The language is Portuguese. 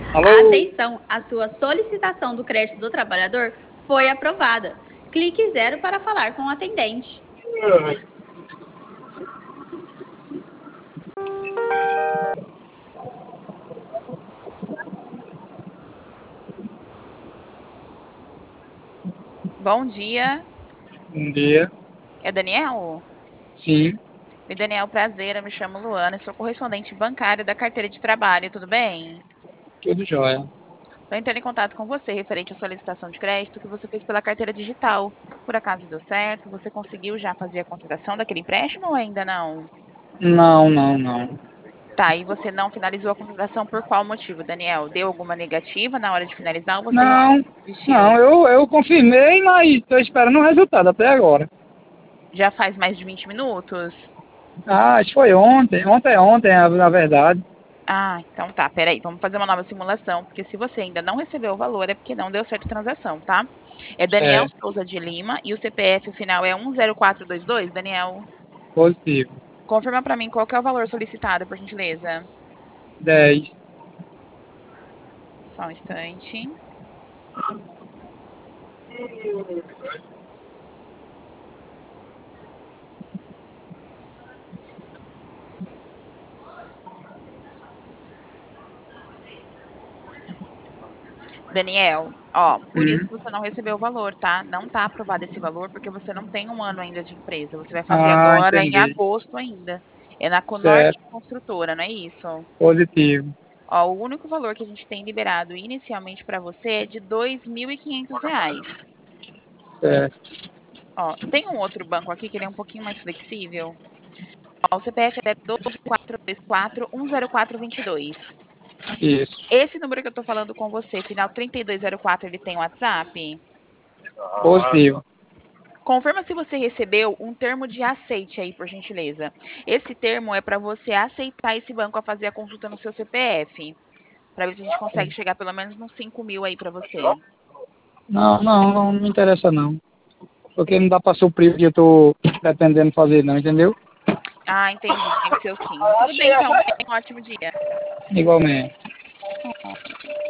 Alô? Atenção, a sua solicitação do crédito do trabalhador foi aprovada. Clique 0 para falar com o atendente. Bom dia, Bom dia. é Daniel? Sim, Oi, Daniel, prazer, eu me chamo Luana, sou correspondente bancário da carteira de trabalho, tudo bem? tudo jóia. Estou entrando em contato com você referente à solicitação de crédito que você fez pela carteira digital. Por acaso deu certo? Você conseguiu já fazer a contratação daquele empréstimo ou ainda não? Não, não, não. Tá, e você não finalizou a contratação por qual motivo, Daniel? Deu alguma negativa na hora de finalizar ou você Não, realmente não, desistiu? eu confirmei, mas estou esperando o resultado até agora. Já faz mais de 20 minutos? Ah, acho que foi ontem, na verdade. Ah, então tá, peraí, vamos fazer uma nova simulação, porque se você ainda não recebeu o valor, é porque não deu certo a transação, tá? É Daniel Certo, Souza de Lima e o CPF final é 10422, Daniel. positivo. Confirma pra mim qual que é o valor solicitado, por gentileza. 10. Só um instante. Daniel, ó, por isso Hum. que você não recebeu o valor, tá? Não tá aprovado esse valor porque você não tem um ano ainda de empresa. Você vai fazer Ah, agora em entendi. agosto ainda. É na Conorte Certo, Construtora, não é isso? positivo. Ó, o único valor que a gente tem liberado inicialmente para você é de R$ 2.500. Certo, Ó, tem um outro banco aqui que ele é um pouquinho mais flexível. Ó, o CPF é 12424-10422. isso. Esse número que eu tô falando com você, final 3204, ele tem WhatsApp? Positivo. Confirma se você recebeu um termo de aceite aí, por gentileza. Esse termo é para você aceitar esse banco a fazer a consulta no seu CPF, para ver se a gente consegue chegar pelo menos nos 5.000 aí para você. Não, não, não me interessa não. Porque não dá para suprir o que eu tô pretendendo fazer não, entendeu? Ah, entendi. Tem que ser o sim. Tudo bem, então. Tenha um ótimo dia. Igualmente.